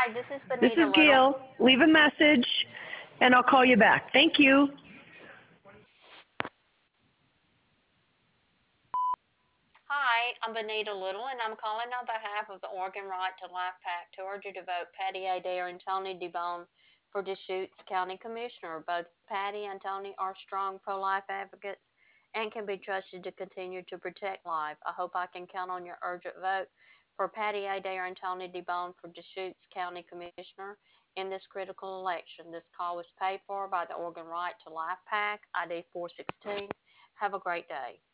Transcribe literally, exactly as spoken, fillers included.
Hi, this is This Benita is Little. Gail. Leave a message, and I'll call you back. Thank you. Hi, I'm Benita Little, and I'm calling on behalf of the Oregon Right to Life PAC to urge you to vote Patty Adair and Tony DeBone for Deschutes County Commissioner. Both Patty and Tony are strong pro-life advocates and can be trusted to continue to protect life. I hope I can count on your urgent vote for Patty Adair and Tony DeBone for Deschutes County Commissioner in this critical election. This call was paid for by the Oregon Right to Life PAC, I D four sixteen. Have a great day.